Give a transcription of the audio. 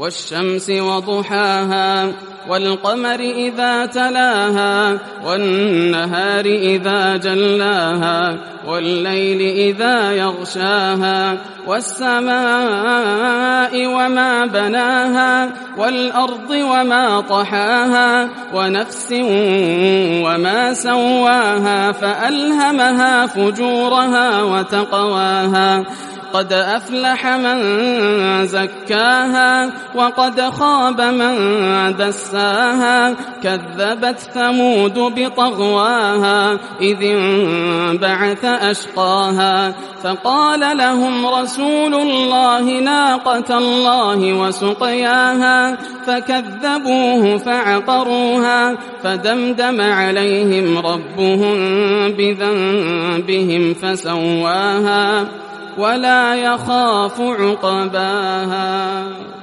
والشمس وضحاها والقمر إذا تلاها والنهار إذا جلاها والليل إذا يغشاها والسماء وما بناها والأرض وما طحاها ونفس وما سواها فألهمها فجورها وتقواها قد أفلح من زكاها وقد خاب من دساها كذبت ثمود بطغواها إذ انبعث أشقاها فقال لهم رسول الله ناقة الله وسقياها فكذبوه فعقروها فدمدم عليهم ربهم بذنبهم فسواها ولا يخاف عقباها.